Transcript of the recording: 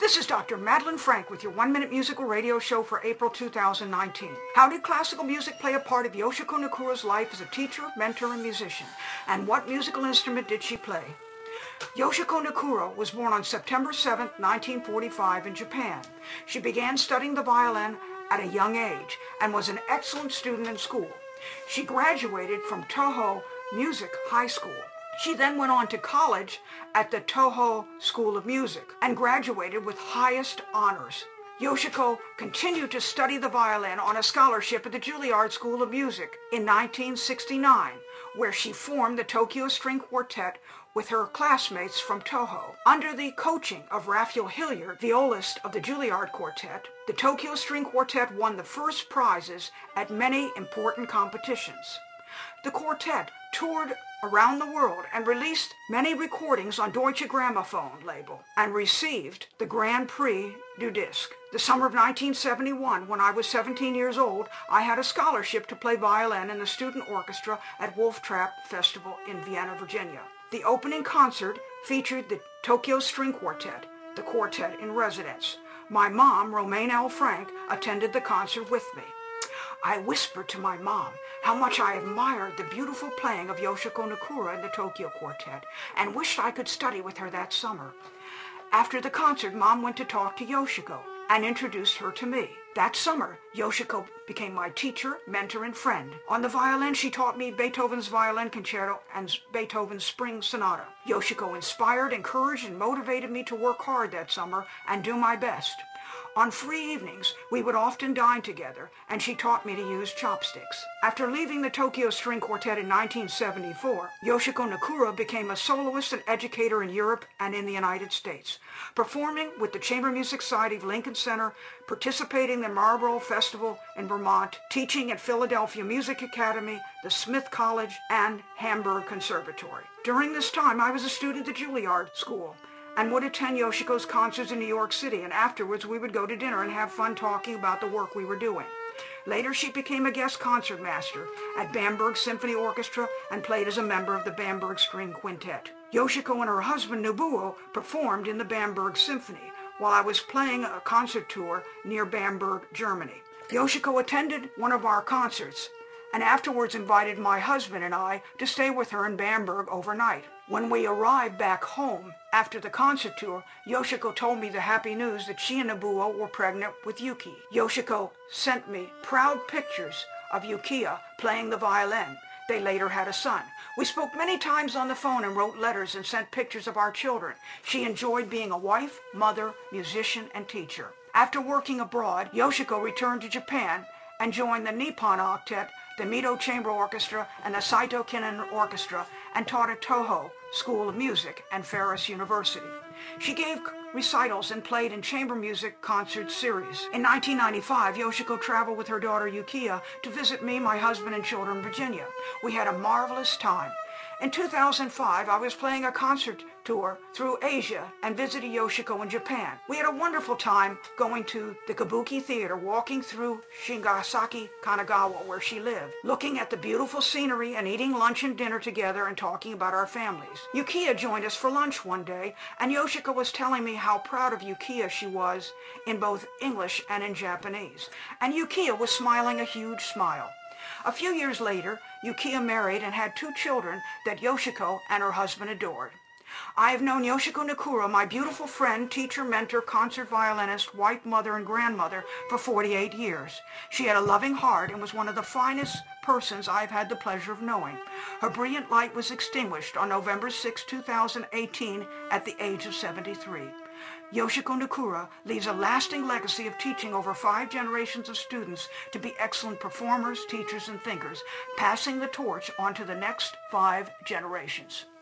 This is Dr. Madeline Frank with your 1-Minute Musical Radio Show for April 2019. How did classical music play a part of Yoshiko Nakura's life as a teacher, mentor, and musician? And what musical instrument did she play? Yoshiko Nakura was born on September 7, 1945 in Japan. She began studying the violin at a young age and was an excellent student in school. She graduated from Toho Music High School. She then went on to college at the Toho School of Music and graduated with highest honors. Yoshiko continued to study the violin on a scholarship at the Juilliard School of Music in 1969, where she formed the Tokyo String Quartet with her classmates from Toho. Under the coaching of Raphael Hilliard, violist of the Juilliard Quartet, the Tokyo String Quartet won the first prizes at many important competitions. The quartet toured around the world and released many recordings on Deutsche Grammophon label and received the Grand Prix du Disque. The summer of 1971, when I was 17 years old, I had a scholarship to play violin in the student orchestra at Wolf Trap Festival in Vienna, Virginia. The opening concert featured the Tokyo String Quartet, the quartet in residence. My mom, Romaine L. Frank, attended the concert with me. I whispered to my mom how much I admired the beautiful playing of Yoshiko Nakura in the Tokyo Quartet and wished I could study with her that summer. After the concert, Mom went to talk to Yoshiko and introduced her to me. That summer, Yoshiko became my teacher, mentor, and friend. On the violin, she taught me Beethoven's Violin Concerto and Beethoven's Spring Sonata. Yoshiko inspired, encouraged, and motivated me to work hard that summer and do my best. On free evenings, we would often dine together, and she taught me to use chopsticks. After leaving the Tokyo String Quartet in 1974, Yoshiko Nakura became a soloist and educator in Europe and in the United States, performing with the Chamber Music Society of Lincoln Center, participating in the Marlborough Festival in Vermont, teaching at Philadelphia Music Academy, the Smith College, and Hamburg Conservatory. During this time, I was a student at Juilliard School and would attend Yoshiko's concerts in New York City, and afterwards we would go to dinner and have fun talking about the work we were doing. Later she became a guest concertmaster at Bamberg Symphony Orchestra and played as a member of the Bamberg String Quintet. Yoshiko and her husband Nobuo performed in the Bamberg Symphony while I was playing a concert tour near Bamberg, Germany. Yoshiko attended one of our concerts and afterwards invited my husband and I to stay with her in Bamberg overnight. When we arrived back home after the concert tour, Yoshiko told me the happy news that she and Nobuo were pregnant with Yuki. Yoshiko sent me proud pictures of Yukiya playing the violin. They later had a son. We spoke many times on the phone and wrote letters and sent pictures of our children. She enjoyed being a wife, mother, musician, and teacher. After working abroad, Yoshiko returned to Japan and joined the Nippon Octet, the Mito Chamber Orchestra, and the Saito Kinen Orchestra, and taught at Toho School of Music and Ferris University. She gave recitals and played in chamber music concert series. In 1995, Yoshiko traveled with her daughter Yukiya to visit me, my husband, and children in Virginia. We had a marvelous time. In 2005, I was playing a concert tour through Asia and visited Yoshiko in Japan. We had a wonderful time going to the Kabuki Theater, walking through Shingasaki, Kanagawa, where she lived, looking at the beautiful scenery and eating lunch and dinner together and talking about our families. Yukiya joined us for lunch one day, and Yoshiko was telling me how proud of Yukiya she was in both English and in Japanese. And Yukiya was smiling a huge smile. A few years later, Yukiya married and had 2 children that Yoshiko and her husband adored. I have known Yoshiko Nakura, my beautiful friend, teacher, mentor, concert violinist, wife, mother, and grandmother, for 48 years. She had a loving heart and was one of the finest persons I've had the pleasure of knowing. Her brilliant light was extinguished on November 6, 2018, at the age of 73. Yoshiko Nakura leaves a lasting legacy of teaching over 5 generations of students to be excellent performers, teachers, and thinkers, passing the torch on to the next 5 generations.